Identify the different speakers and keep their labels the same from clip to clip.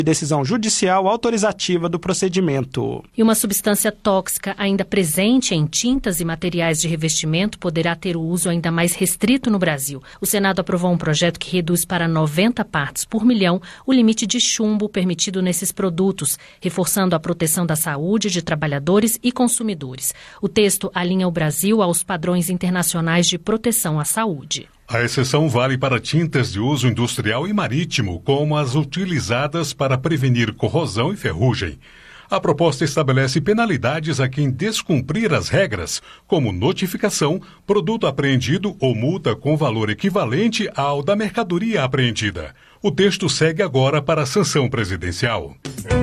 Speaker 1: decisão judicial autorizativa do procedimento.
Speaker 2: E uma substância tóxica ainda presente em tintas e materiais de revestimento poderá ter o uso ainda mais restrito no Brasil. O Senado aprovou um projeto que reduz para 90 partes por milhão o limite de chumbo permitido nesses produtos, reforçando a proteção da saúde de trabalhadores e consumidores. O texto alinha o Brasil aos padrões internacionais de proteção à saúde.
Speaker 3: A exceção vale para tintas de uso industrial e marítimo, como as utilizadas para prevenir corrosão e ferrugem. A proposta estabelece penalidades a quem descumprir as regras, como notificação, produto apreendido ou multa com valor equivalente ao da mercadoria apreendida. O texto segue agora para a sanção presidencial.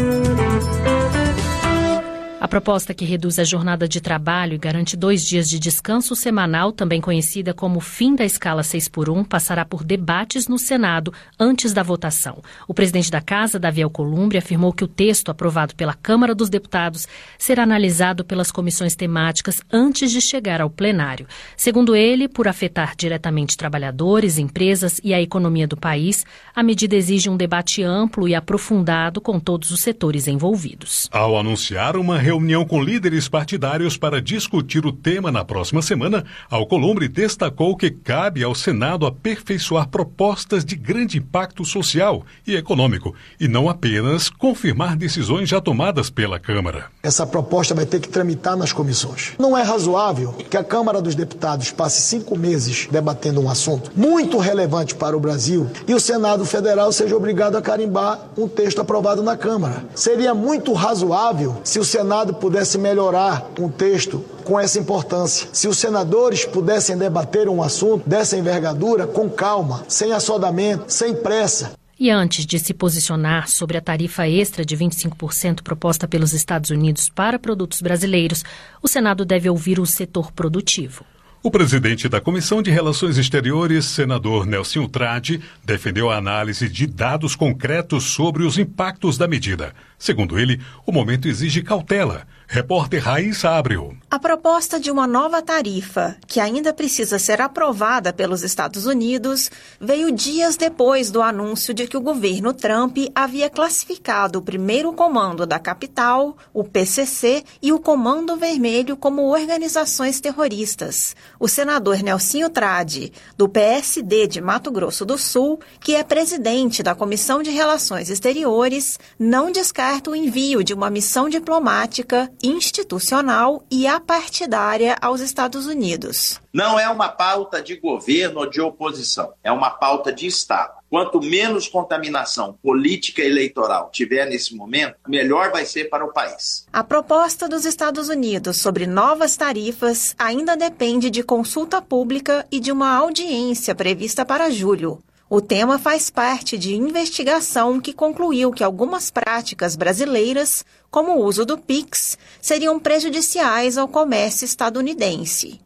Speaker 2: A proposta que reduz a jornada de trabalho e garante 2 dias de descanso semanal, também conhecida como fim da escala 6x1, passará por debates no Senado antes da votação. O presidente da Casa, Davi Alcolumbre, afirmou que o texto aprovado pela Câmara dos Deputados será analisado pelas comissões temáticas antes de chegar ao plenário. Segundo ele, por afetar diretamente trabalhadores, empresas e a economia do país, a medida exige um debate amplo e aprofundado com todos os setores envolvidos.
Speaker 3: Ao anunciar uma reunião com líderes partidários para discutir o tema na próxima semana, Alcolumbre destacou que cabe ao Senado aperfeiçoar propostas de grande impacto social e econômico e não apenas confirmar decisões já tomadas pela Câmara.
Speaker 4: Essa proposta vai ter que tramitar nas comissões. Não é razoável que a Câmara dos Deputados passe 5 meses debatendo um assunto muito relevante para o Brasil e o Senado Federal seja obrigado a carimbar um texto aprovado na Câmara. Seria muito razoável se o Senado pudesse melhorar um texto com essa importância. Se os senadores pudessem debater um assunto dessa envergadura com calma, sem assodamento, sem pressa.
Speaker 2: E antes de se posicionar sobre a tarifa extra de 25% proposta pelos Estados Unidos para produtos brasileiros, o Senado deve ouvir o setor produtivo.
Speaker 3: O presidente da Comissão de Relações Exteriores, senador Nelsinho Tradi, defendeu a análise de dados concretos sobre os impactos da medida. Segundo ele, o momento exige cautela. Repórter Raíssa Abreu.
Speaker 5: A proposta de uma nova tarifa, que ainda precisa ser aprovada pelos Estados Unidos, veio dias depois do anúncio de que o governo Trump havia classificado o primeiro comando da capital, o PCC, e o Comando Vermelho como organizações terroristas. O senador Nelsinho Tradi, do PSD de Mato Grosso do Sul, que é presidente da Comissão de Relações Exteriores, não descarta o envio de uma missão diplomática, institucional e apartidária aos Estados Unidos.
Speaker 6: Não é uma pauta de governo ou de oposição, é uma pauta de Estado. Quanto menos contaminação política e eleitoral tiver nesse momento, melhor vai ser para o país.
Speaker 5: A proposta dos Estados Unidos sobre novas tarifas ainda depende de consulta pública e de uma audiência prevista para julho. O tema faz parte de investigação que concluiu que algumas práticas brasileiras, como o uso do Pix, seriam prejudiciais ao comércio estadunidense.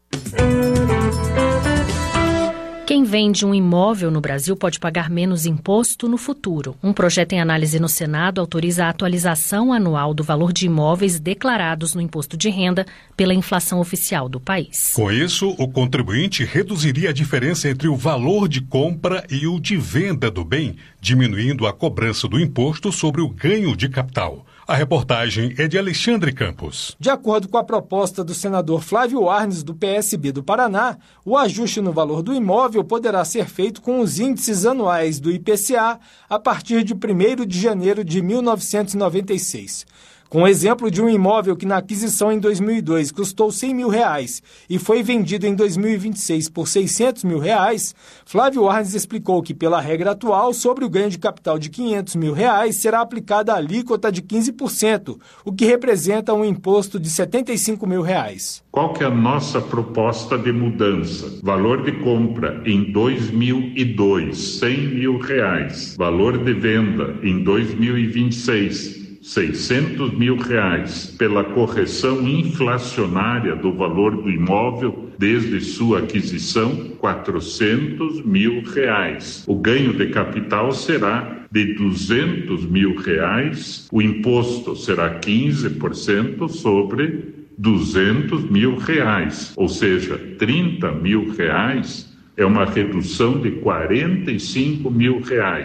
Speaker 2: Quem vende um imóvel no Brasil pode pagar menos imposto no futuro. Um projeto em análise no Senado autoriza a atualização anual do valor de imóveis declarados no imposto de renda pela inflação oficial do país.
Speaker 3: Com isso, o contribuinte reduziria a diferença entre o valor de compra e o de venda do bem, diminuindo a cobrança do imposto sobre o ganho de capital. A reportagem é de Alexandre Campos.
Speaker 7: De acordo com a proposta do senador Flávio Arnes, do PSB do Paraná, o ajuste no valor do imóvel poderá ser feito com os índices anuais do IPCA a partir de 1º de janeiro de 1996. Com o exemplo de um imóvel que na aquisição em 2002 custou R$100 mil e foi vendido em 2026 por R$600 mil, Flávio Arnes explicou que, pela regra atual, sobre o ganho de capital de R$500 mil será aplicada a alíquota de 15%, o que representa um imposto de R$75 mil.
Speaker 8: Qual que é a nossa proposta de mudança? Valor de compra em 2002, R$100 mil. Valor de venda em 2026, R$600 mil, pela correção inflacionária do valor do imóvel desde sua aquisição, R$400 mil. O ganho de capital será de R$200 mil, o imposto será 15% sobre R$200 mil, ou seja, R$30 mil é uma redução de R$45 mil.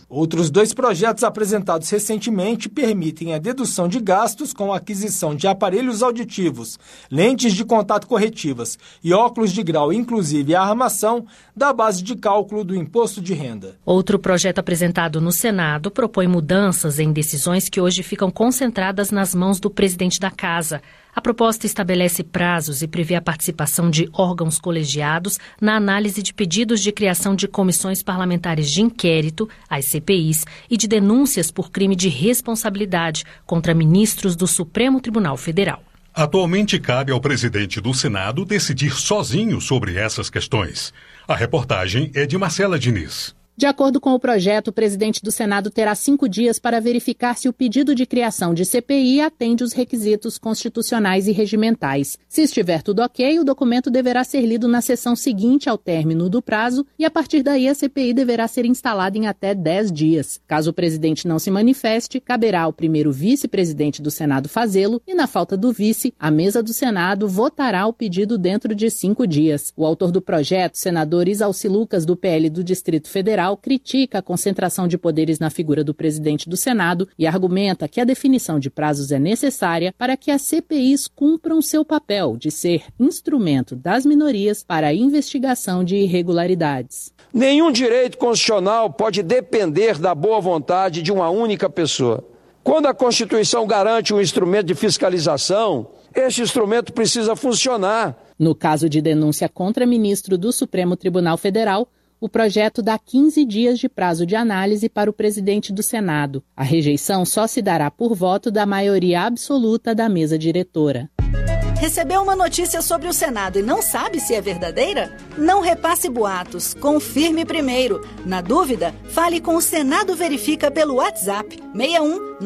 Speaker 7: Outros 2 projetos apresentados recentemente permitem a dedução de gastos com a aquisição de aparelhos auditivos, lentes de contato corretivas e óculos de grau, inclusive a armação, da base de cálculo do imposto de renda.
Speaker 2: Outro projeto apresentado no Senado propõe mudanças em decisões que hoje ficam concentradas nas mãos do presidente da Casa. A proposta estabelece prazos e prevê a participação de órgãos colegiados na análise de pedidos de criação de comissões parlamentares de inquérito, as CPIs, e de denúncias por crime de responsabilidade contra ministros do Supremo Tribunal Federal.
Speaker 3: Atualmente cabe ao presidente do Senado decidir sozinho sobre essas questões. A reportagem é de Marcela Diniz.
Speaker 9: De acordo com o projeto, o presidente do Senado terá 5 dias para verificar se o pedido de criação de CPI atende os requisitos constitucionais e regimentais. Se estiver tudo ok, o documento deverá ser lido na sessão seguinte ao término do prazo e, a partir daí, a CPI deverá ser instalada em até 10 dias. Caso o presidente não se manifeste, caberá ao primeiro vice-presidente do Senado fazê-lo e, na falta do vice, a mesa do Senado votará o pedido dentro de 5 dias. O autor do projeto, senador Isalci Lucas, do PL do Distrito Federal, critica a concentração de poderes na figura do presidente do Senado e argumenta que a definição de prazos é necessária para que as CPIs cumpram seu papel de ser instrumento das minorias para a investigação de irregularidades.
Speaker 10: Nenhum direito constitucional pode depender da boa vontade de uma única pessoa. Quando a Constituição garante um instrumento de fiscalização, esse instrumento precisa funcionar.
Speaker 9: No caso de denúncia contra ministro do Supremo Tribunal Federal, o projeto dá 15 dias de prazo de análise para o presidente do Senado. A rejeição só se dará por voto da maioria absoluta da mesa diretora.
Speaker 11: Recebeu uma notícia sobre o Senado e não sabe se é verdadeira? Não repasse boatos, confirme primeiro. Na dúvida, fale com o Senado Verifica pelo WhatsApp 61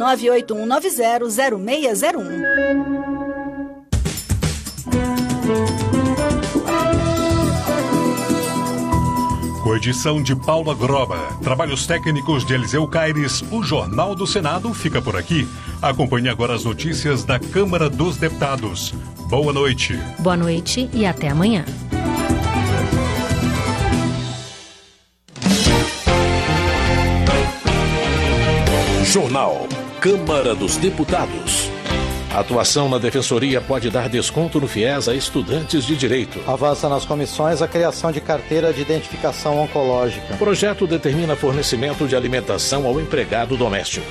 Speaker 11: 98190 0601.
Speaker 3: Com edição de Paula Groba, trabalhos técnicos de Eliseu Caires, o Jornal do Senado fica por aqui. Acompanhe agora as notícias da Câmara dos Deputados. Boa noite.
Speaker 2: Boa noite e até amanhã.
Speaker 12: Jornal Câmara dos Deputados. A atuação na Defensoria pode dar desconto no FIES a estudantes de direito.
Speaker 13: Avança nas comissões a criação de carteira de identificação oncológica.
Speaker 12: O projeto determina fornecimento de alimentação ao empregado doméstico.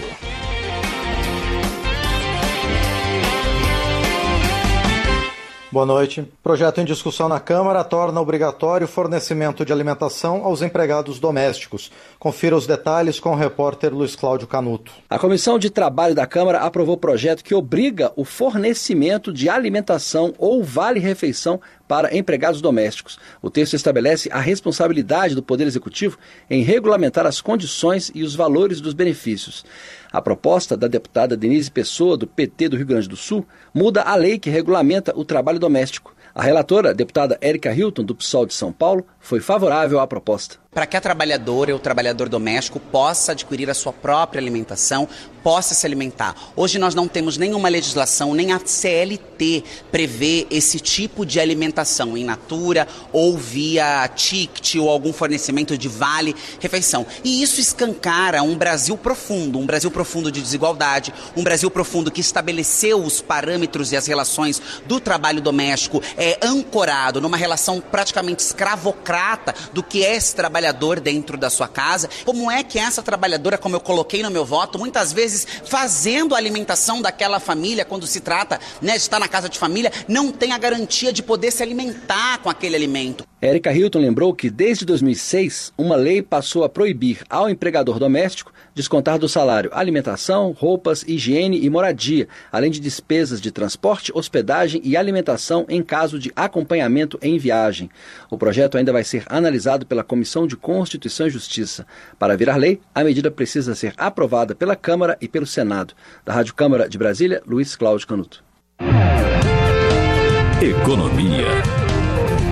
Speaker 13: Boa noite. Projeto em discussão na Câmara torna obrigatório o fornecimento de alimentação aos empregados domésticos. Confira os detalhes com o repórter Luiz Cláudio Canuto.
Speaker 14: A Comissão de Trabalho da Câmara aprovou o projeto que obriga o fornecimento de alimentação ou vale-refeição para empregados domésticos. O texto estabelece a responsabilidade do Poder Executivo em regulamentar as condições e os valores dos benefícios. A proposta da deputada Denise Pessoa, do PT do Rio Grande do Sul, muda a lei que regulamenta o trabalho doméstico. A relatora, a deputada Érica Hilton, do PSOL de São Paulo, foi favorável à proposta.
Speaker 15: Para que a trabalhadora ou o trabalhador doméstico possa adquirir a sua própria alimentação, possa se alimentar. Hoje nós não temos nenhuma legislação, nem a CLT prevê esse tipo de alimentação in natura ou via ticket ou algum fornecimento de vale-refeição. E isso escancara um Brasil profundo de desigualdade, um Brasil profundo que estabeleceu os parâmetros e as relações do trabalho doméstico ancorado numa relação praticamente escravocrata do que é esse trabalhador dentro da sua casa. Como é que essa trabalhadora, como eu coloquei no meu voto, muitas vezes fazendo a alimentação daquela família, quando se trata de estar na casa de família, não tem a garantia de poder se alimentar com aquele alimento.
Speaker 14: Érica Hilton lembrou que desde 2006, uma lei passou a proibir ao empregador doméstico descontar do salário alimentação, roupas, higiene e moradia, além de despesas de transporte, hospedagem e alimentação em caso de acompanhamento em viagem. O projeto ainda vai ser analisado pela Comissão de Constituição e Justiça. Para virar lei, a medida precisa ser aprovada pela Câmara e pelo Senado. Da Rádio Câmara de Brasília, Luiz Cláudio Canuto.
Speaker 12: Economia.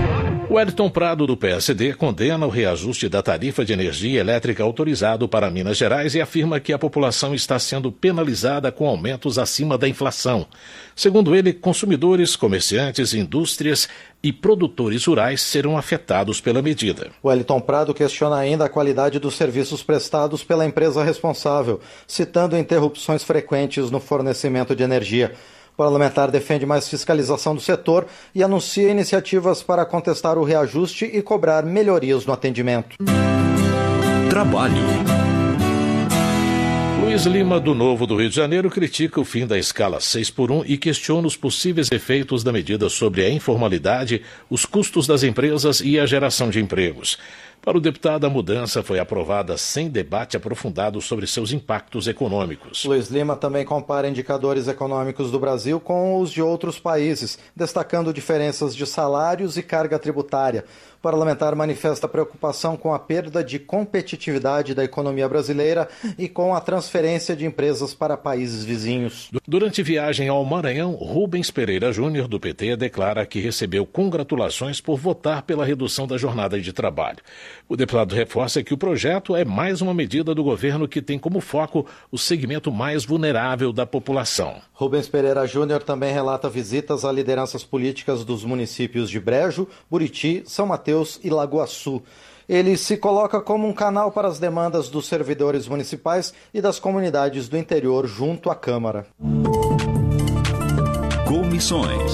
Speaker 12: Wellington Prado, do PSD, condena o reajuste da tarifa de energia elétrica autorizado para Minas Gerais e afirma que a população está sendo penalizada com aumentos acima da inflação. Segundo ele, consumidores, comerciantes, indústrias e produtores rurais serão afetados pela medida.
Speaker 13: Wellington Prado questiona ainda a qualidade dos serviços prestados pela empresa responsável, citando interrupções frequentes no fornecimento de energia. O parlamentar defende mais fiscalização do setor e anuncia iniciativas para contestar o reajuste e cobrar melhorias no atendimento.
Speaker 12: Trabalho. Luiz Lima, do Novo do Rio de Janeiro, critica o fim da escala 6x1 e questiona os possíveis efeitos da medida sobre a informalidade, os custos das empresas e a geração de empregos. Para o deputado, a mudança foi aprovada sem debate aprofundado sobre seus impactos econômicos.
Speaker 13: Luiz Lima também compara indicadores econômicos do Brasil com os de outros países, destacando diferenças de salários e carga tributária. O parlamentar manifesta preocupação com a perda de competitividade da economia brasileira e com a transferência de empresas para países vizinhos.
Speaker 12: Durante viagem ao Maranhão, Rubens Pereira Júnior, do PT, declara que recebeu congratulações por votar pela redução da jornada de trabalho. O deputado reforça que o projeto é mais uma medida do governo que tem como foco o segmento mais vulnerável da população.
Speaker 13: Rubens Pereira Júnior também relata visitas a lideranças políticas dos municípios de Brejo, Buriti, São Mateus e Lagoa Sul. Ele se coloca como um canal para as demandas dos servidores municipais e das comunidades do interior junto à Câmara.
Speaker 12: Comissões.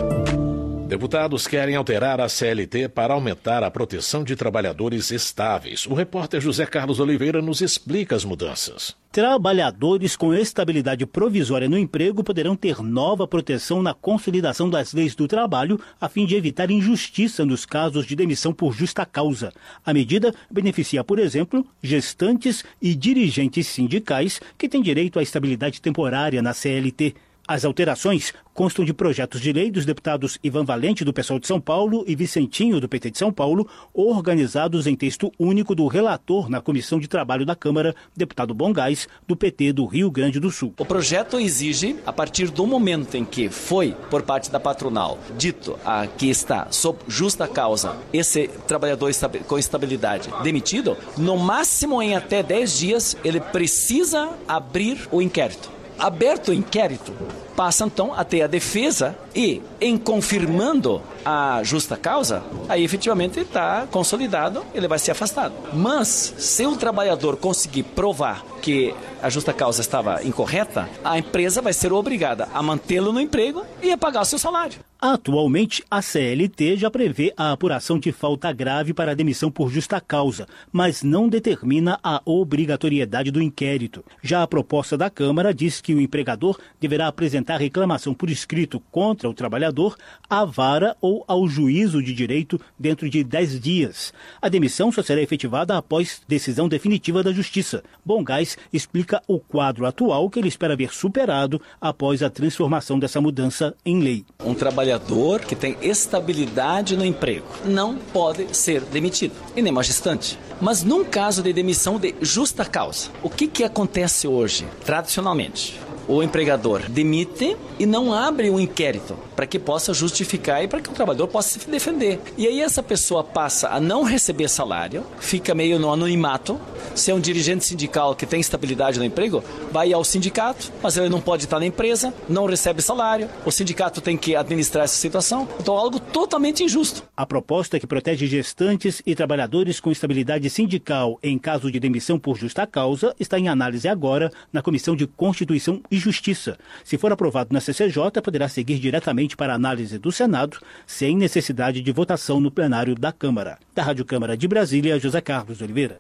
Speaker 12: Deputados querem alterar a CLT para aumentar a proteção de trabalhadores estáveis. O repórter José Carlos Oliveira nos explica as mudanças.
Speaker 16: Trabalhadores com estabilidade provisória no emprego poderão ter nova proteção na consolidação das leis do trabalho, a fim de evitar injustiça nos casos de demissão por justa causa. A medida beneficia, por exemplo, gestantes e dirigentes sindicais que têm direito à estabilidade temporária na CLT. As alterações constam de projetos de lei dos deputados Ivan Valente, do PSOL de São Paulo, e Vicentinho, do PT de São Paulo, organizados em texto único do relator na Comissão de Trabalho da Câmara, deputado Bongás, do PT do Rio Grande do Sul.
Speaker 17: O projeto exige, a partir do momento em que foi, por parte da patronal, dito que está sob justa causa esse trabalhador com estabilidade demitido, no máximo em até 10 dias, ele precisa abrir o inquérito. Aberto o inquérito, passa então a ter a defesa e, em confirmando a justa causa, aí efetivamente está consolidado, ele vai ser afastado. Mas, se o trabalhador conseguir provar que a justa causa estava incorreta, a empresa vai ser obrigada a mantê-lo no emprego e a pagar o seu salário.
Speaker 16: Atualmente, a CLT já prevê a apuração de falta grave para a demissão por justa causa, mas não determina a obrigatoriedade do inquérito. Já a proposta da Câmara diz que o empregador deverá apresentar reclamação por escrito contra o trabalhador à vara ou ao juízo de direito dentro de 10 dias. A demissão só será efetivada após decisão definitiva da Justiça. Bongás explica o quadro atual que ele espera ver superado após a transformação dessa mudança em lei.
Speaker 17: Um trabalhador que tem estabilidade no emprego não pode ser demitido, e nem mais gestante. Mas num caso de demissão de justa causa, o que acontece hoje, tradicionalmente? O empregador demite e não abre um inquérito para que possa justificar e para que o trabalhador possa se defender. E aí essa pessoa passa a não receber salário, fica meio no anonimato. Se é um dirigente sindical que tem estabilidade no emprego, vai ao sindicato, mas ele não pode estar na empresa, não recebe salário, o sindicato tem que administrar essa situação. Então, algo totalmente injusto.
Speaker 16: A proposta que protege gestantes e trabalhadores com estabilidade sindical em caso de demissão por justa causa está em análise agora na Comissão de Constituição e Justiça. Se for aprovado na CCJ, poderá seguir diretamente para a análise do Senado, sem necessidade de votação no plenário da Câmara. Da Rádio Câmara de Brasília, José Carlos Oliveira.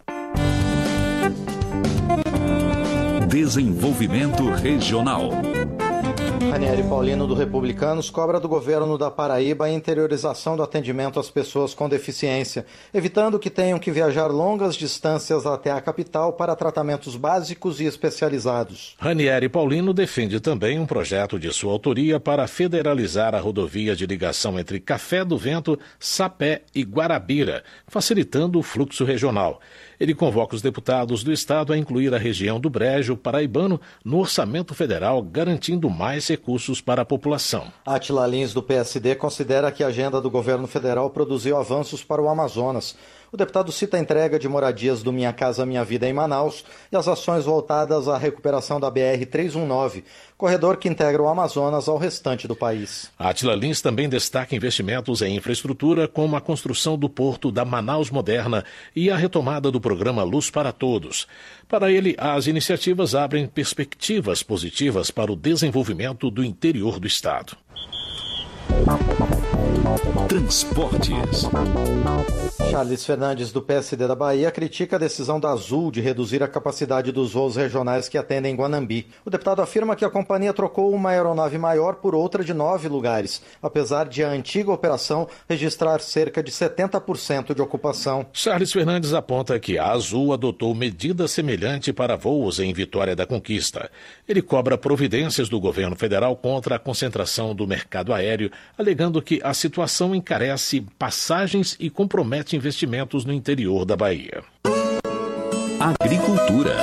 Speaker 18: Desenvolvimento Regional.
Speaker 13: Ranieri Paulino, do Republicanos, cobra do governo da Paraíba a interiorização do atendimento às pessoas com deficiência, evitando que tenham que viajar longas distâncias até a capital para tratamentos básicos e especializados.
Speaker 12: Ranieri Paulino defende também um projeto de sua autoria para federalizar a rodovia de ligação entre Café do Vento, Sapé e Guarabira, facilitando o fluxo regional. Ele convoca os deputados do Estado a incluir a região do Brejo paraibano no orçamento federal, garantindo mais recursos para a população.
Speaker 13: Átila Lins, do PSD, considera que a agenda do governo federal produziu avanços para o Amazonas. O deputado cita a entrega de moradias do Minha Casa Minha Vida em Manaus e as ações voltadas à recuperação da BR-319, corredor que integra o Amazonas ao restante do país.
Speaker 12: Átila Lins também destaca investimentos em infraestrutura, como a construção do porto da Manaus Moderna e a retomada do programa Luz para Todos. Para ele, as iniciativas abrem perspectivas positivas para o desenvolvimento do interior do estado.
Speaker 18: Transportes.
Speaker 13: Charles Fernandes, do PSD da Bahia, critica a decisão da Azul de reduzir a capacidade dos voos regionais que atendem Guanambi. O deputado afirma que a companhia trocou uma aeronave maior por outra de 9 lugares, apesar de a antiga operação registrar cerca de 70% de ocupação.
Speaker 12: Charles Fernandes aponta que a Azul adotou medida semelhante para voos em Vitória da Conquista. Ele cobra providências do governo federal contra a concentração do mercado aéreo, alegando que a situação encarece passagens e compromete investimentos no interior da Bahia.
Speaker 18: Agricultura.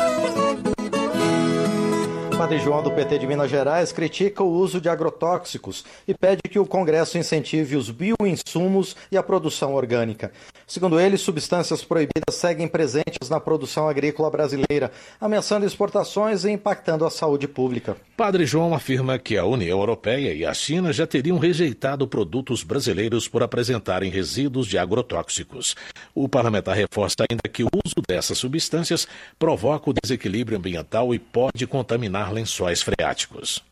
Speaker 13: Padre João, do PT de Minas Gerais, critica o uso de agrotóxicos e pede que o Congresso incentive os bioinsumos e a produção orgânica. Segundo ele, substâncias proibidas seguem presentes na produção agrícola brasileira, ameaçando exportações e impactando a saúde pública.
Speaker 12: Padre João afirma que a União Europeia e a China já teriam rejeitado produtos brasileiros por apresentarem resíduos de agrotóxicos. O parlamentar reforça ainda que o uso dessas substâncias provoca o desequilíbrio ambiental e pode contaminar lençóis freáticos.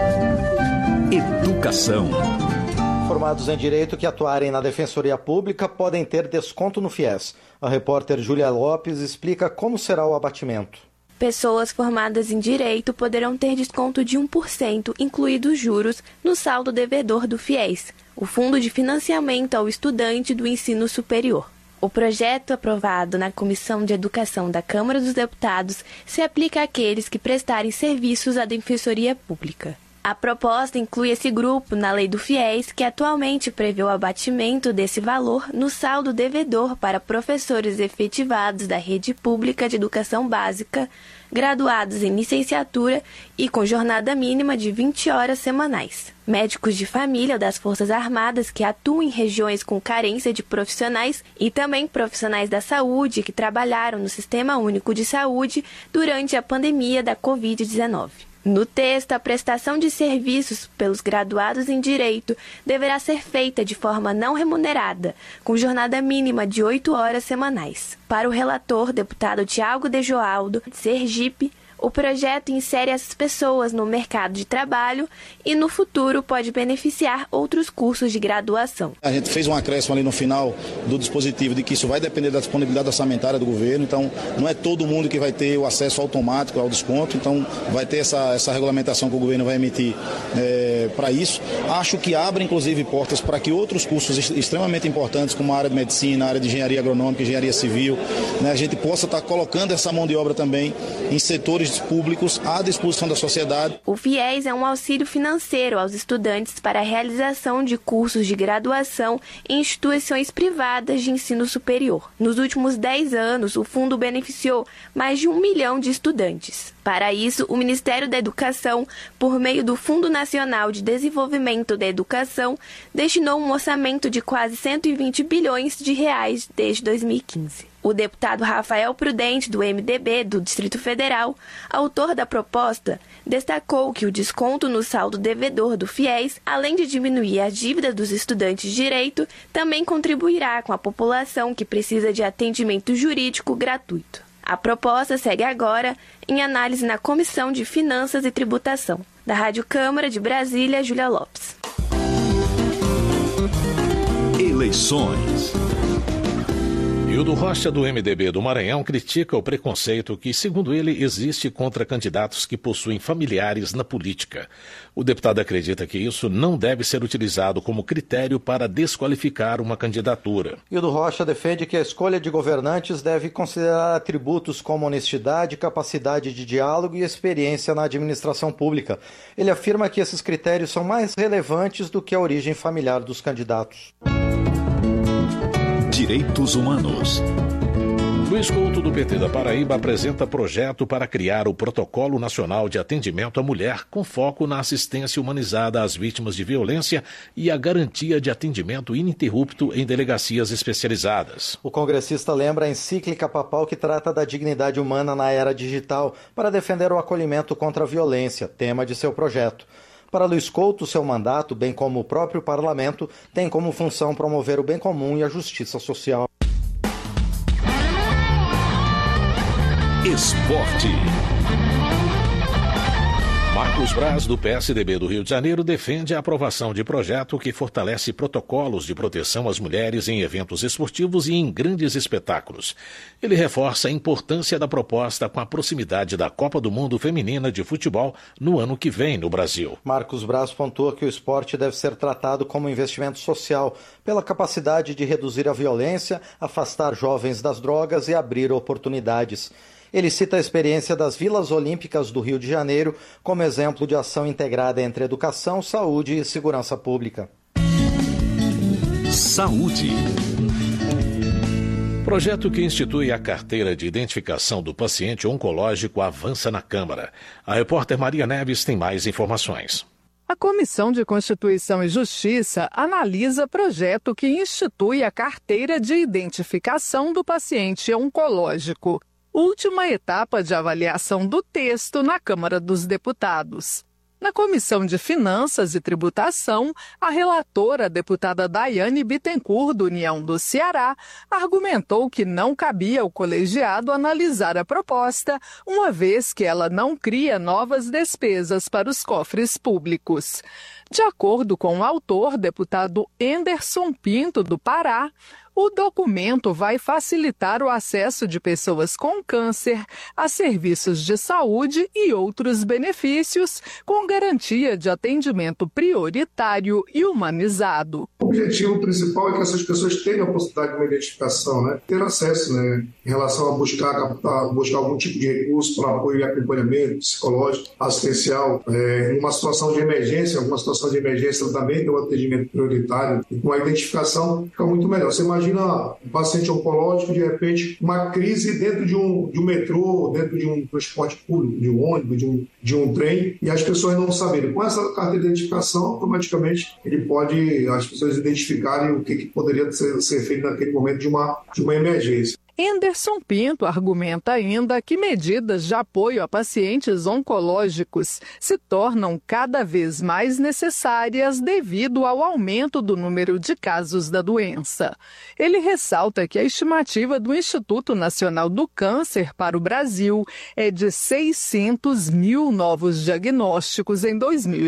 Speaker 18: Educação.
Speaker 13: Formados em Direito que atuarem na Defensoria Pública podem ter desconto no FIES. A repórter Júlia Lopes explica como será o abatimento.
Speaker 19: Pessoas formadas em Direito poderão ter desconto de 1%, incluídos juros, no saldo devedor do FIES, o Fundo de Financiamento ao Estudante do Ensino Superior. O projeto aprovado na Comissão de Educação da Câmara dos Deputados se aplica àqueles que prestarem serviços à Defensoria Pública. A proposta inclui esse grupo na Lei do FIES, que atualmente prevê o abatimento desse valor no saldo devedor para professores efetivados da rede pública de educação básica, graduados em licenciatura e com jornada mínima de 20 horas semanais. Médicos de família das Forças Armadas que atuam em regiões com carência de profissionais e também profissionais da saúde que trabalharam no Sistema Único de Saúde durante a pandemia da Covid-19. No texto, a prestação de serviços pelos graduados em Direito deverá ser feita de forma não remunerada, com jornada mínima de 8 horas semanais. Para o relator, deputado Tiago de Joaldo, de Sergipe, o projeto insere essas pessoas no mercado de trabalho e, no futuro, pode beneficiar outros cursos de graduação.
Speaker 20: A gente fez um acréscimo ali no final do dispositivo de que isso vai depender da disponibilidade orçamentária do governo, então não é todo mundo que vai ter o acesso automático ao desconto, então vai ter essa regulamentação que o governo vai emitir para isso. Acho que abre, inclusive, portas para que outros cursos extremamente importantes, como a área de medicina, a área de engenharia agronômica, engenharia civil, a gente possa estar colocando essa mão de obra também em setores públicos à disposição da sociedade.
Speaker 19: O FIES é um auxílio financeiro aos estudantes para a realização de cursos de graduação em instituições privadas de ensino superior. Nos últimos 10 anos, o fundo beneficiou mais de 1 milhão de estudantes. Para isso, o Ministério da Educação, por meio do Fundo Nacional de Desenvolvimento da Educação, destinou um orçamento de quase 120 bilhões de reais desde 2015. O deputado Rafael Prudente, do MDB do Distrito Federal, autor da proposta, destacou que o desconto no saldo devedor do FIES, além de diminuir a dívida dos estudantes de direito, também contribuirá com a população que precisa de atendimento jurídico gratuito. A proposta segue agora em análise na Comissão de Finanças e Tributação. Da Rádio Câmara de Brasília, Júlia Lopes.
Speaker 18: Eleições.
Speaker 12: Hildo Rocha, do MDB do Maranhão, critica o preconceito que, segundo ele, existe contra candidatos que possuem familiares na política. O deputado acredita que isso não deve ser utilizado como critério para desqualificar uma candidatura.
Speaker 13: Hildo Rocha defende que a escolha de governantes deve considerar atributos como honestidade, capacidade de diálogo e experiência na administração pública. Ele afirma que esses critérios são mais relevantes do que a origem familiar dos candidatos.
Speaker 18: Direitos Humanos.
Speaker 12: Luiz Couto, do PT da Paraíba, apresenta projeto para criar o Protocolo Nacional de Atendimento à Mulher, com foco na assistência humanizada às vítimas de violência e a garantia de atendimento ininterrupto em delegacias especializadas.
Speaker 13: O congressista lembra a encíclica papal que trata da dignidade humana na era digital para defender o acolhimento contra a violência, tema de seu projeto. Para Luiz Couto, seu mandato, bem como o próprio parlamento, tem como função promover o bem comum e a justiça social.
Speaker 18: Esporte.
Speaker 12: Marcos Braz, do PSDB do Rio de Janeiro, defende a aprovação de projeto que fortalece protocolos de proteção às mulheres em eventos esportivos e em grandes espetáculos. Ele reforça a importância da proposta com a proximidade da Copa do Mundo Feminina de Futebol no ano que vem no Brasil.
Speaker 13: Marcos Braz pontua que o esporte deve ser tratado como investimento social, pela capacidade de reduzir a violência, afastar jovens das drogas e abrir oportunidades. Ele cita a experiência das Vilas Olímpicas do Rio de Janeiro como exemplo de ação integrada entre educação, saúde e segurança pública.
Speaker 18: Saúde.
Speaker 12: Projeto que institui a carteira de identificação do paciente oncológico avança na Câmara. A repórter Maria Neves tem mais informações.
Speaker 21: A Comissão de Constituição e Justiça analisa projeto que institui a carteira de identificação do paciente oncológico. Última etapa de avaliação do texto na Câmara dos Deputados. Na Comissão de Finanças e Tributação, a relatora, a deputada Daiane Bittencourt, do União do Ceará, argumentou que não cabia ao colegiado analisar a proposta, uma vez que ela não cria novas despesas para os cofres públicos. De acordo com o autor, deputado Enderson Pinto, do Pará, o documento vai facilitar o acesso de pessoas com câncer a serviços de saúde e outros benefícios, com garantia de atendimento prioritário e humanizado.
Speaker 22: O objetivo principal é que essas pessoas tenham a possibilidade de uma identificação, ter acesso, em relação a buscar algum tipo de recurso para apoio e acompanhamento psicológico, assistencial, numa situação de emergência, também tem um atendimento prioritário, e com a identificação fica muito melhor. Você imagina um paciente oncológico, de repente, uma crise dentro de um metrô, dentro de um transporte público, de um ônibus, de um trem, e as pessoas não saberem. Com essa carteira de identificação, automaticamente as pessoas identificarem o que poderia ser feito naquele momento de uma emergência.
Speaker 21: Enderson Pinto argumenta ainda que medidas de apoio a pacientes oncológicos se tornam cada vez mais necessárias devido ao aumento do número de casos da doença. Ele ressalta que a estimativa do Instituto Nacional do Câncer para o Brasil é de 600 mil novos diagnósticos em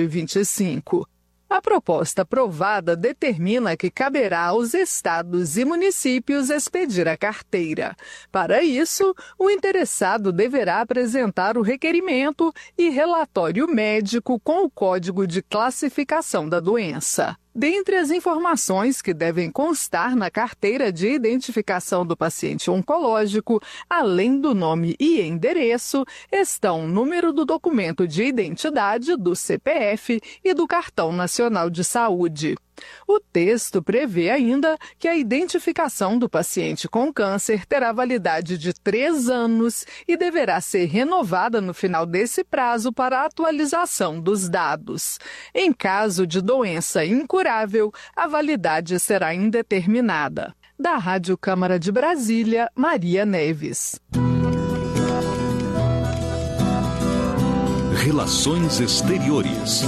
Speaker 21: 2025. A proposta aprovada determina que caberá aos estados e municípios expedir a carteira. Para isso, o interessado deverá apresentar o requerimento e relatório médico com o código de classificação da doença. Dentre as informações que devem constar na carteira de identificação do paciente oncológico, além do nome e endereço, estão o número do documento de identidade, do CPF e do Cartão Nacional de Saúde. O texto prevê ainda que a identificação do paciente com câncer terá validade de 3 anos e deverá ser renovada no final desse prazo para a atualização dos dados. Em caso de doença incurável, a validade será indeterminada. Da Rádio Câmara de Brasília, Maria Neves.
Speaker 18: Relações Exteriores.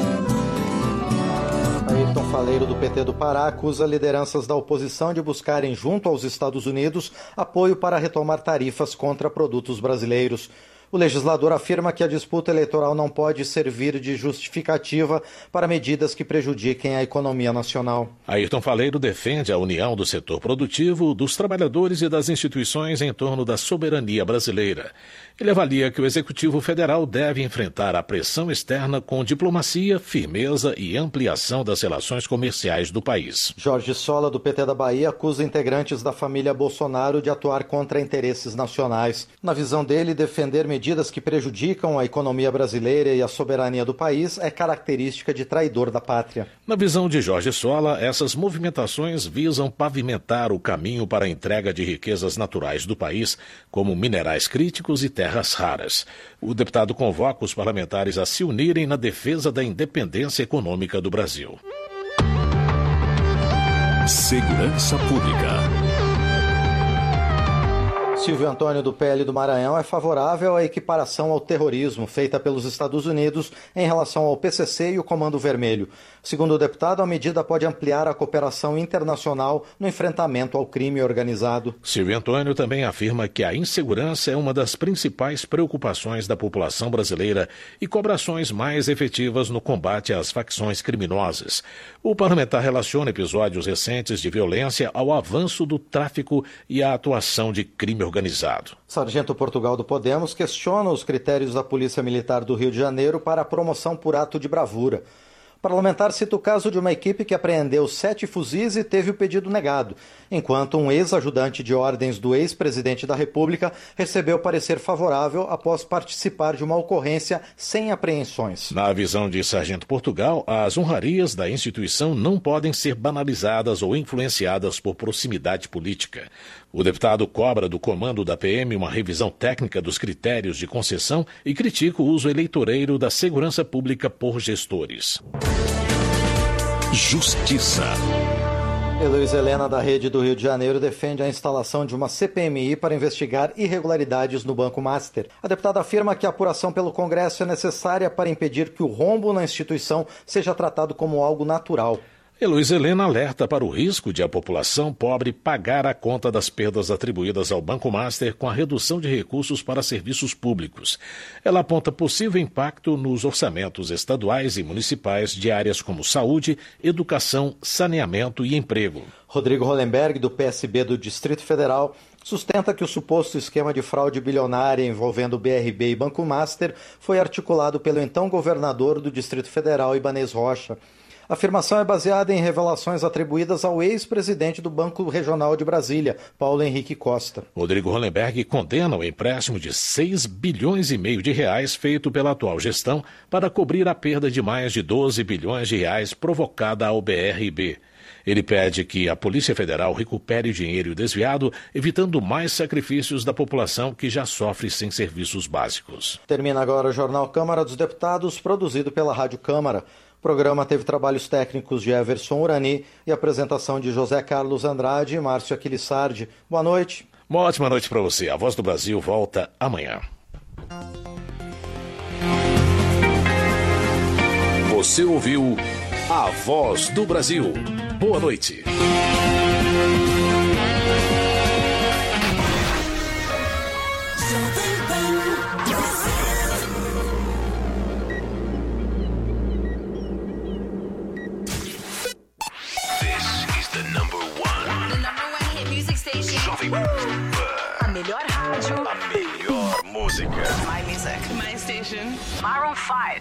Speaker 13: Ayrton Faleiro, do PT do Pará, acusa lideranças da oposição de buscarem, junto aos Estados Unidos, apoio para retomar tarifas contra produtos brasileiros. O legislador afirma que a disputa eleitoral não pode servir de justificativa para medidas que prejudiquem a economia nacional.
Speaker 12: Ayrton Faleiro defende a união do setor produtivo, dos trabalhadores e das instituições em torno da soberania brasileira. Ele avalia que o Executivo Federal deve enfrentar a pressão externa com diplomacia, firmeza e ampliação das relações comerciais do país.
Speaker 13: Jorge Sola, do PT da Bahia, acusa integrantes da família Bolsonaro de atuar contra interesses nacionais. Na visão dele, defender medidas medidas que prejudicam a economia brasileira e a soberania do país é característica de traidor da pátria.
Speaker 12: Na visão de Jorge Sola, essas movimentações visam pavimentar o caminho para a entrega de riquezas naturais do país, como minerais críticos e terras raras. O deputado convoca os parlamentares a se unirem na defesa da independência econômica do Brasil.
Speaker 18: Segurança Pública.
Speaker 13: Silvio Antônio, do PL do Maranhão, é favorável à equiparação ao terrorismo feita pelos Estados Unidos em relação ao PCC e o Comando Vermelho. Segundo o deputado, a medida pode ampliar a cooperação internacional no enfrentamento ao crime organizado.
Speaker 12: Silvio Antônio também afirma que a insegurança é uma das principais preocupações da população brasileira e cobra ações mais efetivas no combate às facções criminosas. O parlamentar relaciona episódios recentes de violência ao avanço do tráfico e à atuação de crime organizado.
Speaker 13: Sargento Portugal do Podemos questiona os critérios da Polícia Militar do Rio de Janeiro para a promoção por ato de bravura. O parlamentar cita o caso de uma equipe que apreendeu 7 fuzis e teve o pedido negado, enquanto um ex-ajudante de ordens do ex-presidente da República recebeu parecer favorável após participar de uma ocorrência sem apreensões.
Speaker 12: Na visão de Sargento Portugal, as honrarias da instituição não podem ser banalizadas ou influenciadas por proximidade política. O deputado cobra do comando da PM uma revisão técnica dos critérios de concessão e critica o uso eleitoreiro da segurança pública por gestores.
Speaker 18: Justiça.
Speaker 13: Heloísa Helena, da Rede do Rio de Janeiro, defende a instalação de uma CPMI para investigar irregularidades no Banco Master. A deputada afirma que a apuração pelo Congresso é necessária para impedir que o rombo na instituição seja tratado como algo natural.
Speaker 12: Heloísa Helena alerta para o risco de a população pobre pagar a conta das perdas atribuídas ao Banco Master com a redução de recursos para serviços públicos. Ela aponta possível impacto nos orçamentos estaduais e municipais de áreas como saúde, educação, saneamento e emprego.
Speaker 13: Rodrigo Hollenberg, do PSB do Distrito Federal, sustenta que o suposto esquema de fraude bilionária envolvendo o BRB e Banco Master foi articulado pelo então governador do Distrito Federal, Ibanez Rocha. A afirmação é baseada em revelações atribuídas ao ex-presidente do Banco Regional de Brasília, Paulo Henrique Costa.
Speaker 12: Rodrigo Hollenberg condena o empréstimo de 6 bilhões e meio de reais feito pela atual gestão para cobrir a perda de mais de 12 bilhões de reais provocada ao BRB. Ele pede que a Polícia Federal recupere o dinheiro desviado, evitando mais sacrifícios da população que já sofre sem serviços básicos.
Speaker 13: Termina agora o Jornal Câmara dos Deputados, produzido pela Rádio Câmara. O programa teve trabalhos técnicos de Everson Urani e apresentação de José Carlos Andrade e Márcio Aquilissardi. Boa noite.
Speaker 12: Uma ótima noite para você. A Voz do Brasil volta amanhã.
Speaker 18: Você ouviu A Voz do Brasil. Boa noite.
Speaker 1: A melhor rádio.
Speaker 18: A melhor música.
Speaker 1: My music. My station. Maroon 5.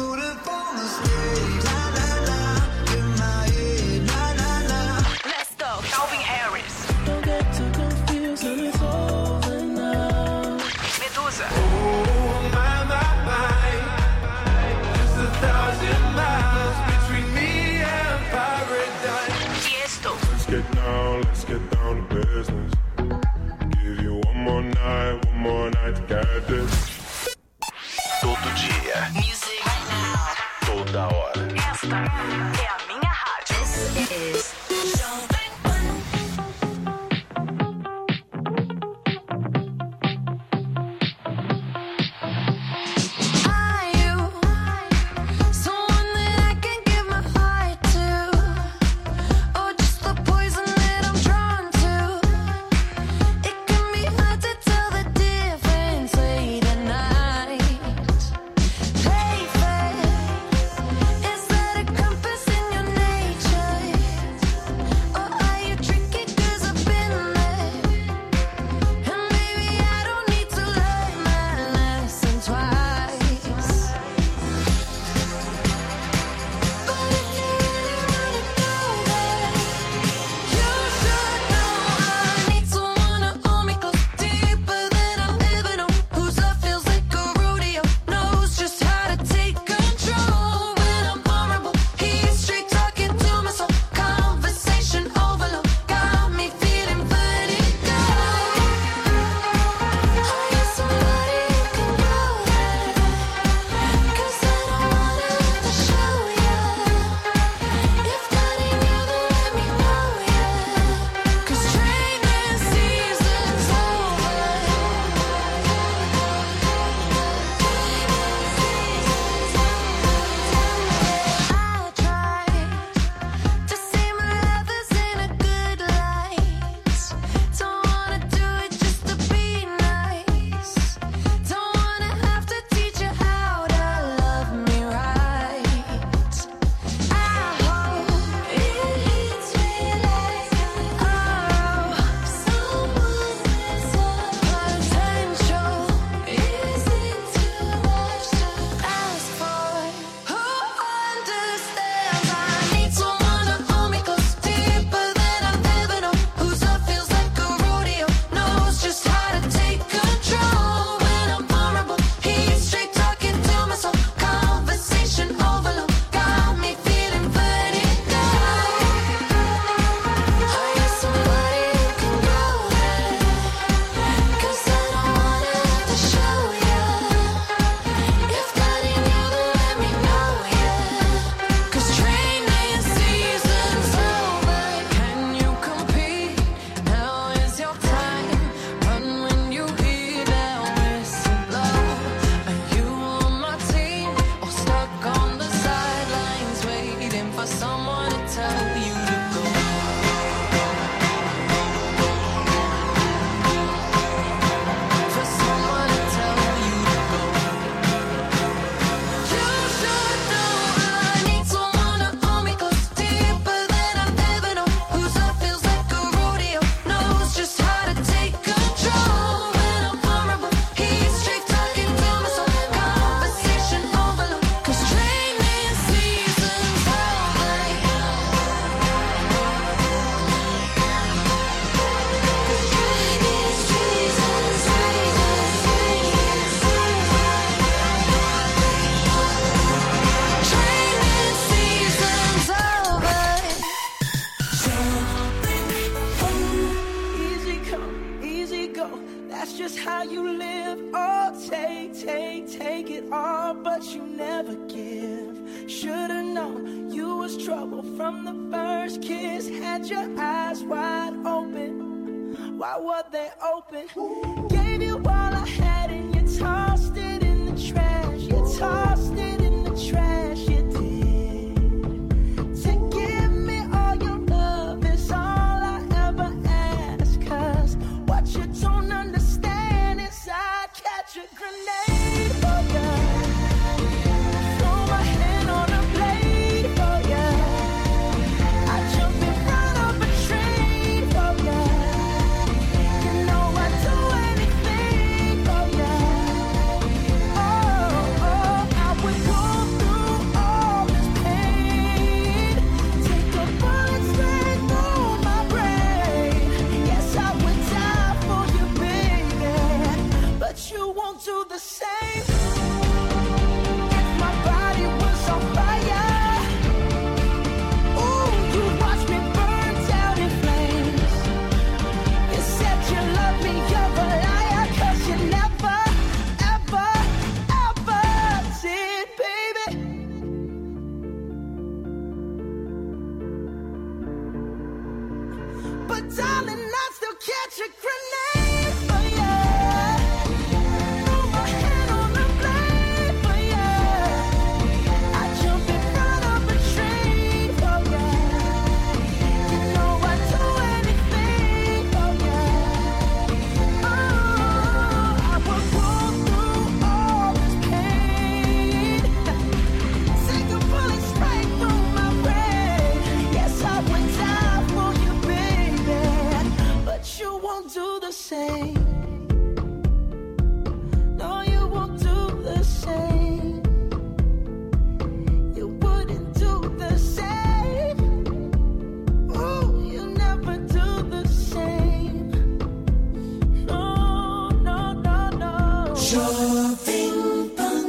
Speaker 1: Let's go. Calvin Harris. Don't get too confused when it's over now. Medusa. Oh, my. Just 1,000 miles between me and paradise. Tiesto.
Speaker 4: Let's get down to business. Give you one more night to get this.
Speaker 18: Todo dia.
Speaker 1: Music right now.
Speaker 18: Toda hora.
Speaker 1: Esta é a minha rádio. This is
Speaker 23: Is that a compass in your
Speaker 5: you live. Oh, take it all, but you never give. Should've known you was trouble from the first kiss. Had your eyes wide open. Why were they open? Gave you all I had and you tossed it in the trash. You tossed it in the trash, you did. To give me all your love is all I ever ask. Cause what you don't understand is I catch a grenade for ya. Throw my hand on a blade for ya. I jump in front of a train for ya. You know I'd do anything for ya. Oh, I would go through all this pain. Take a bullet straight through my brain. Yes, I would die for you, baby. But you won't do the same. If my body was on fire, ooh, you watch me burn down in flames. You said you love me, you're a liar. Cause you never, ever, ever did, baby. But darling, I still catch a grenade for ya. Throw my hand on the blade for ya. I jump in front of a train for ya. You know I'd do anything for ya. Oh, I would go through all this pain. Take a bullet straight through my brain. Yes, I would die for you, baby. But you won't do the same. No, you won't do the same. You wouldn't do the same. Ooh, you never do the same. No, no, no, no. Shopping fun.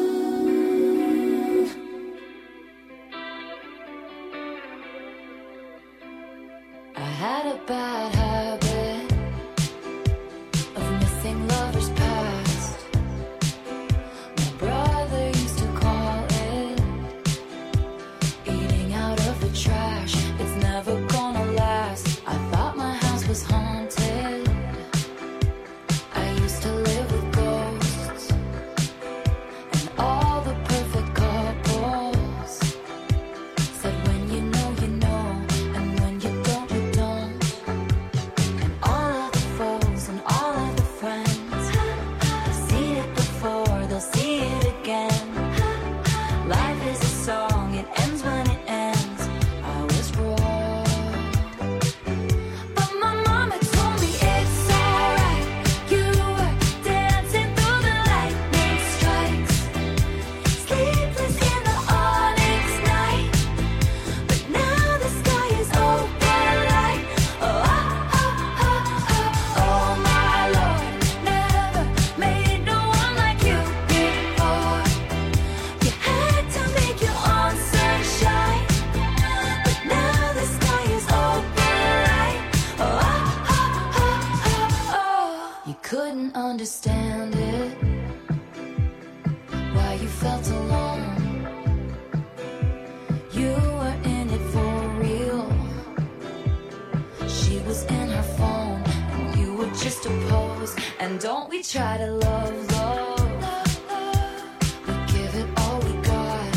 Speaker 6: I had a bad habit of missing lovers past. My brother used to call it eating out of the trash. It's never gonna last. I thought my house was haunted. I used to live with ghosts and all the perfect couples said when you know, and when you don't, you don't. And all of the foes and all of the friends have seen it before, they'll see it again. Life is a song, it ends when it ends. I was wrong, but my mama told me it's alright. You were dancing through the lightning strikes, sleepless in the onyx night. But now the sky is open like, oh, oh, oh, oh, oh, oh my Lord. Never made no one like you before. You had to make your own sunshine. But now the sky is open like, oh, oh, oh, oh, oh. You couldn't understand it, why you felt alone. You were in it for real. She was in her phone and you were just a pose. And don't we try to love, love. We give it all we got.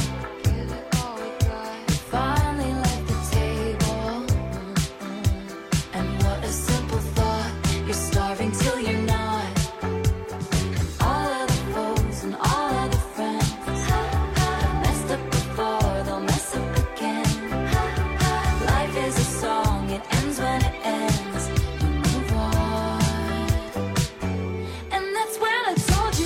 Speaker 6: Finally left the table. And what a simple thought. You're starving till you're not. And all of the foes and all of the friends have messed up before, they'll mess up again. Life is a song, it ends when it ends. You move on. And that's when I told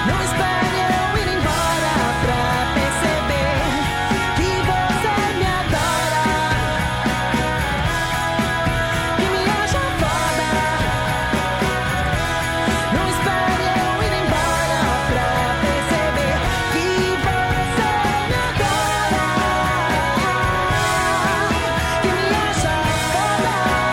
Speaker 5: Não espere eu ir embora pra perceber que você me adora, que me acha foda. Não espere eu ir embora pra perceber que você me adora, que me acha foda.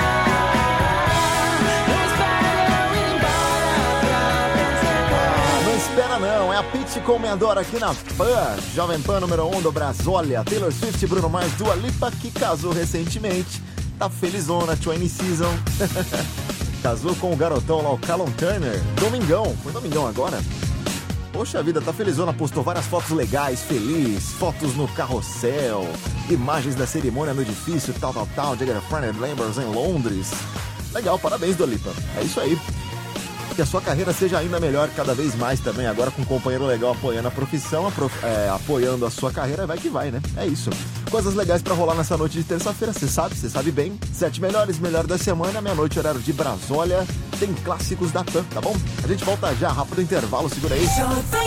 Speaker 5: Não espere eu ir embora pra perceber.
Speaker 7: Não espera não, é a Pitty com Me Adora aqui na PAN, Jovem Pan número 1 do Brasólia. Taylor Swift, Bruno Mars, Dua Lipa, que casou recentemente, tá felizona, 20 Season. Casou com o garotão lá, o Callum Turner, domingão, foi domingão agora? Poxa vida, tá felizona, postou várias fotos legais, feliz, fotos no carrossel, imagens da cerimônia no edifício, tal, Jennifer Lambers em Londres. Legal, parabéns, Dua Lipa, é isso aí. Que a sua carreira seja ainda melhor cada vez mais também, agora com um companheiro legal apoiando a profissão, apoiando a sua carreira, vai que vai, né? É isso. Coisas legais pra rolar nessa noite de terça-feira, você sabe bem. 7 melhores, melhor da semana, meia-noite, horário de Brasólia, tem clássicos da PAN, tá bom? A gente volta já, rápido intervalo, segura aí.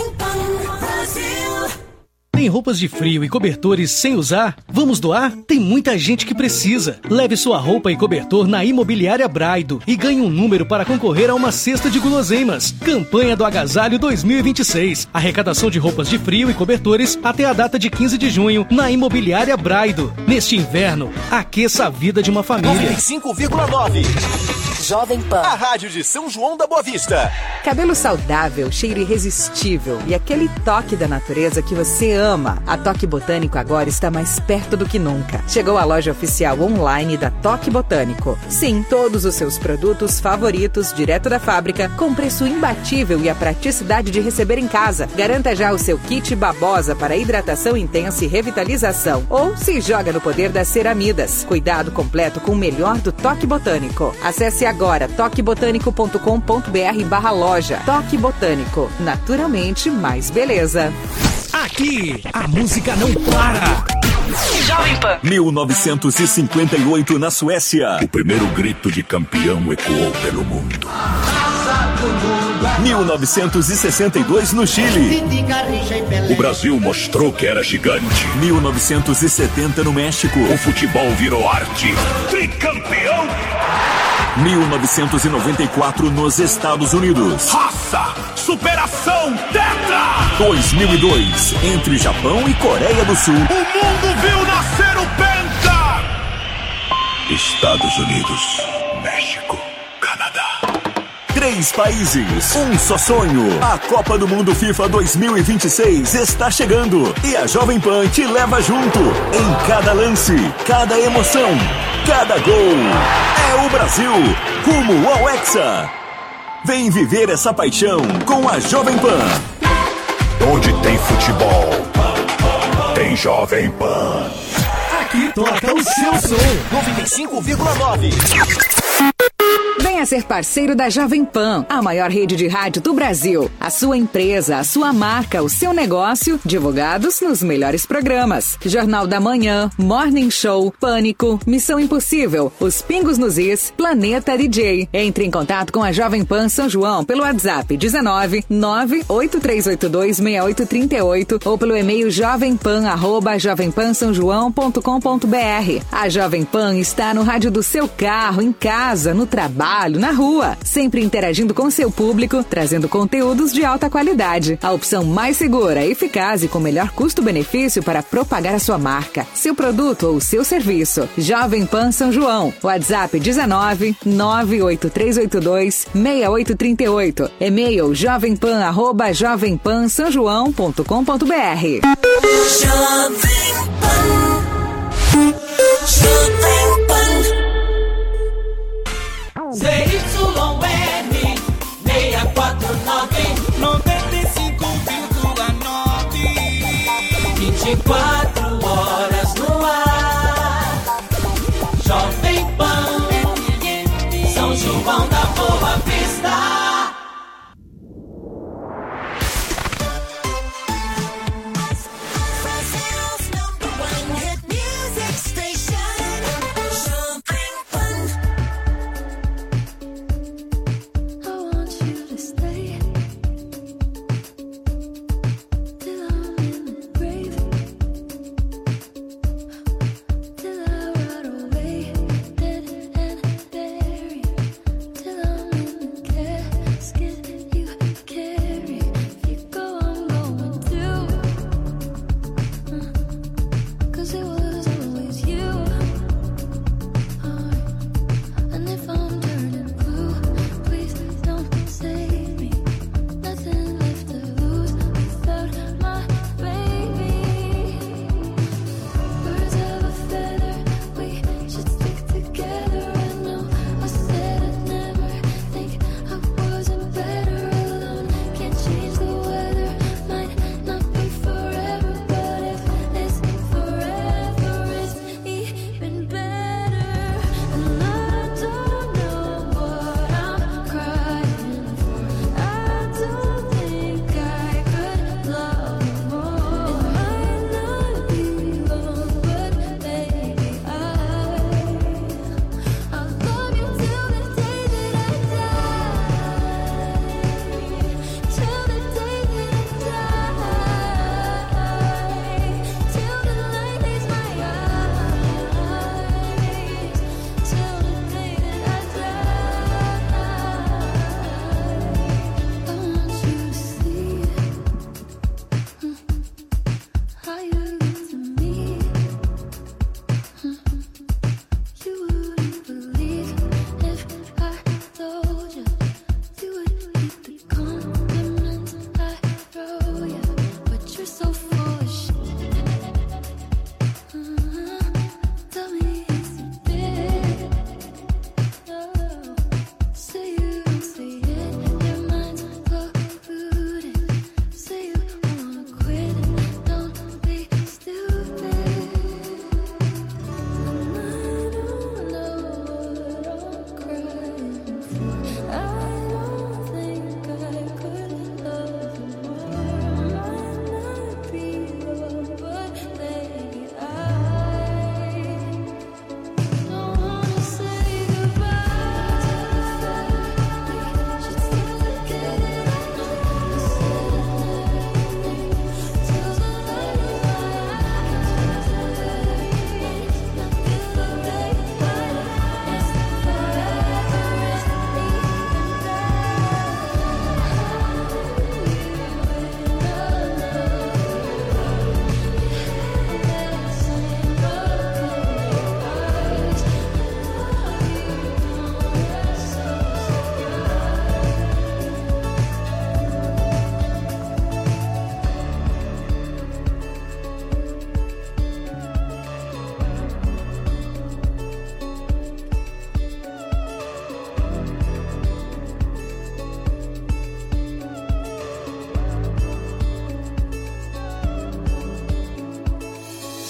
Speaker 8: Tem roupas de frio e cobertores sem usar? Vamos doar? Tem muita gente que precisa. Leve sua roupa e cobertor na Imobiliária Braido e ganhe um número para concorrer a uma cesta de guloseimas. Campanha do Agasalho 2026. Arrecadação de roupas de frio e cobertores até a data de 15 de junho na Imobiliária Braido. Neste inverno, aqueça a vida de uma família.
Speaker 23: 95,9. Jovem Pan, a rádio de São João da Boa Vista.
Speaker 24: Cabelo saudável, cheiro irresistível e aquele toque da natureza que você ama. A Toque Botânico agora está mais perto do que nunca. Chegou a loja oficial online da Toque Botânico. Sim, todos os seus produtos favoritos, direto da fábrica, com preço imbatível e a praticidade de receber em casa. Garanta já o seu kit babosa para hidratação intensa e revitalização. Ou se joga no poder das ceramidas. Cuidado completo com o melhor do Toque Botânico. Acesse agora toquebotânico.com.br/loja. Toque Botânico. Naturalmente mais beleza.
Speaker 8: Aqui, a música não para.
Speaker 23: Jovem Pan. 1958 na Suécia.
Speaker 18: O primeiro grito de campeão ecoou pelo mundo.
Speaker 23: 1962 no Chile.
Speaker 18: O Brasil mostrou que era gigante.
Speaker 23: 1970 no México.
Speaker 18: O futebol virou arte.
Speaker 23: Tricampeão. 1994 nos Estados Unidos.
Speaker 18: Raça, superação, tetra!
Speaker 23: 2002, entre Japão e Coreia do Sul.
Speaker 18: O mundo viu nascer o Penta! Estados Unidos, México, Canadá.
Speaker 23: 3 países, um só sonho. A Copa do Mundo FIFA 2026 está chegando e a Jovem Pan te leva junto. Em cada lance, cada emoção, cada gol. É o Brasil, rumo ao Hexa. Vem viver essa paixão com a Jovem Pan.
Speaker 18: Onde tem futebol, tem Jovem Pan.
Speaker 8: Aqui toca o seu som.
Speaker 23: 95,9.
Speaker 24: Venha ser parceiro da Jovem Pan, a maior rede de rádio do Brasil. A sua empresa, a sua marca, o seu negócio, divulgados nos melhores programas. Jornal da Manhã, Morning Show, Pânico, Missão Impossível, Os Pingos nos Is, Planeta DJ. Entre em contato com a Jovem Pan São João pelo WhatsApp 19 98382 6838 ou pelo e-mail jovempan@jovempansaojoão.com.br. A Jovem Pan está no rádio do seu carro, em casa, no trabalho, na rua, sempre interagindo com seu público, trazendo conteúdos de alta qualidade. A opção mais segura, eficaz e com melhor custo-benefício para propagar a sua marca, seu produto ou seu serviço. Jovem Pan São João. WhatsApp 19 98382 6838. E-mail jovempan@jovempansaojoão.com.br.
Speaker 5: Jovem Pan. Jovem Pan. ZYN 649 95,9 24 horas no ar. Jovem Pan, São João da Boa Vista.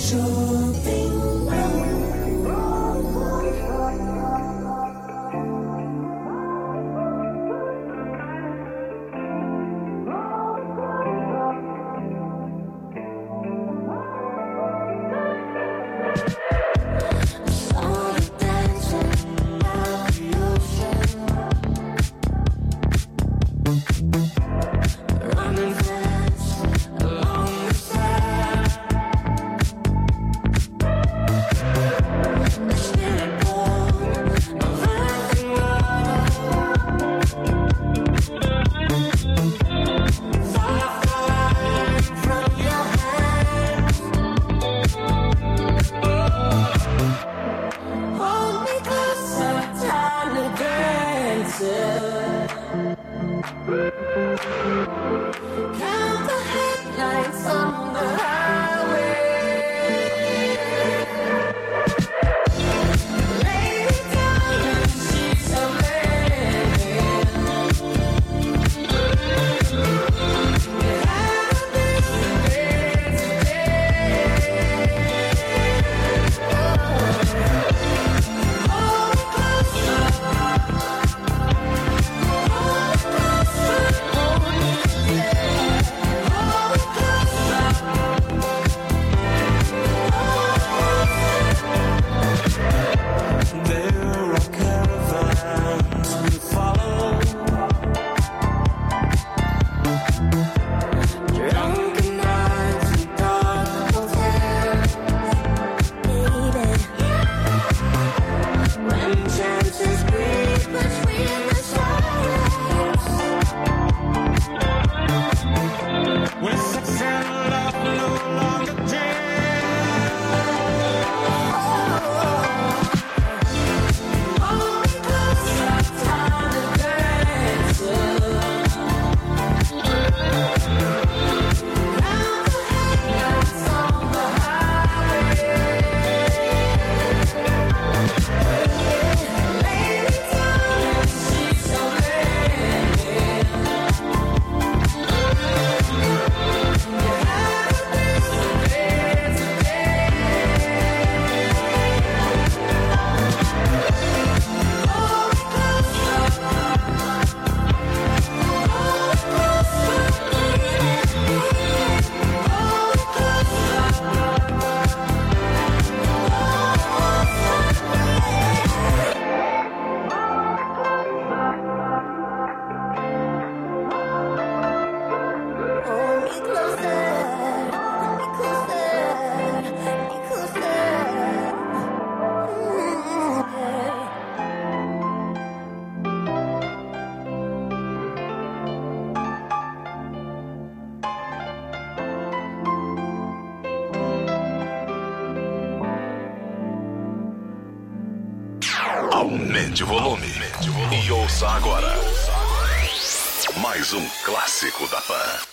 Speaker 23: Aumente o volume e ouça agora mais um clássico da Pan.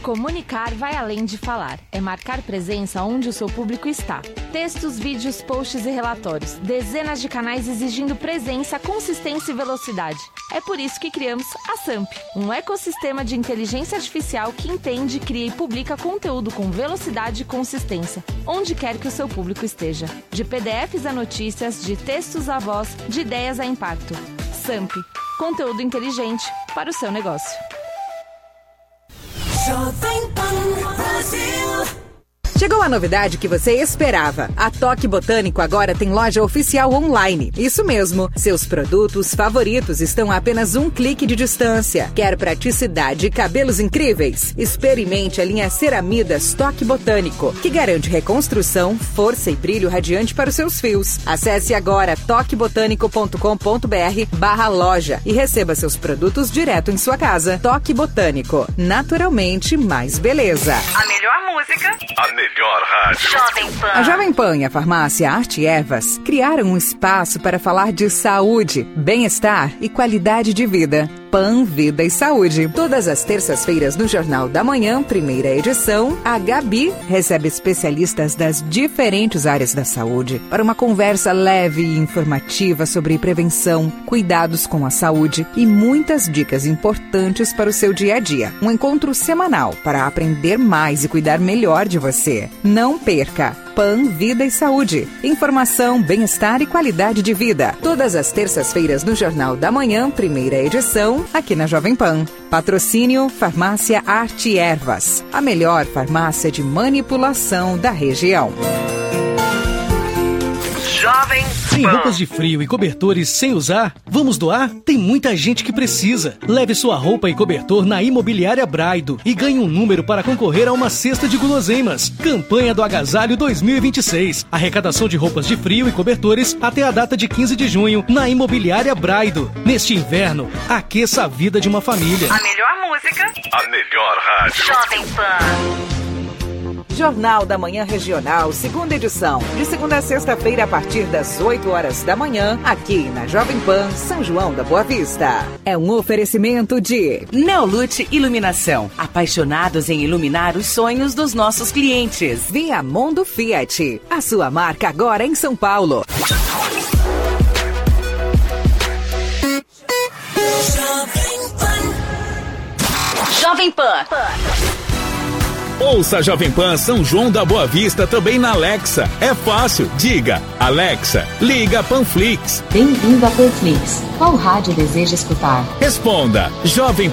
Speaker 3: Comunicar vai além de falar. É marcar presença onde o seu público está. Textos, vídeos, posts e relatórios. Dezenas de canais exigindo presença, consistência e velocidade. É por isso que criamos a SAMP, um ecossistema de inteligência artificial que entende, cria e publica conteúdo com velocidade e consistência, onde quer que o seu público esteja. De PDFs a notícias, de textos a voz, de ideias a impacto. SAMP, conteúdo inteligente para o seu negócio.
Speaker 24: Chegou a novidade que você esperava. A Toque Botânico agora tem loja oficial online. Isso mesmo, seus produtos favoritos estão a apenas um clique de distância. Quer praticidade e cabelos incríveis? Experimente a linha Ceramidas Toque Botânico, que garante reconstrução, força e brilho radiante para os seus fios. Acesse agora toquebotânico.com.br/loja e receba seus produtos direto em sua casa. Toque Botânico, naturalmente mais beleza.
Speaker 1: A melhor música.
Speaker 18: A melhor rádio.
Speaker 1: Jovem Pan.
Speaker 24: A Jovem Pan e a farmácia Arte Ervas criaram um espaço para falar de saúde, bem-estar e qualidade de vida. Pan, Vida e Saúde. Todas as terças-feiras no Jornal da Manhã, primeira edição, a Gabi recebe especialistas das diferentes áreas da saúde para uma conversa leve e informativa sobre prevenção, cuidados com a saúde e muitas dicas importantes para o seu dia a dia. Um encontro semanal para aprender mais e cuidar melhor de você. Não perca! Pan, Vida e Saúde. Informação, bem-estar e qualidade de vida. Todas as terças-feiras no Jornal da Manhã, primeira edição, aqui na Jovem Pan. Patrocínio Farmácia Arte Ervas, a melhor farmácia de manipulação da região.
Speaker 1: Jovem
Speaker 8: Tem roupas de frio e cobertores sem usar? Vamos doar? Tem muita gente que precisa. Leve sua roupa e cobertor na Imobiliária Braido e ganhe um número para concorrer a uma cesta de guloseimas. Campanha do Agasalho 2026. Arrecadação de roupas de frio e cobertores até a data de 15 de junho na Imobiliária Braido. Neste inverno, aqueça a vida de uma família.
Speaker 1: A melhor música.
Speaker 18: A melhor rádio.
Speaker 1: Jovem Pan.
Speaker 24: Jornal da Manhã Regional, segunda edição. De segunda a sexta-feira, a partir das 8 horas da manhã, aqui na Jovem Pan, São João da Boa Vista. É um oferecimento de
Speaker 9: Neolute Iluminação. Apaixonados em iluminar os sonhos dos nossos clientes.
Speaker 24: Viamondo Fiat. A sua marca agora em São Paulo.
Speaker 1: Jovem Pan.
Speaker 10: Ouça a Jovem Pan São João da Boa Vista também na Alexa. É fácil. Diga, Alexa, liga Panflix.
Speaker 11: Bem-vindo a Panflix. Qual rádio deseja escutar?
Speaker 10: Responda, Jovem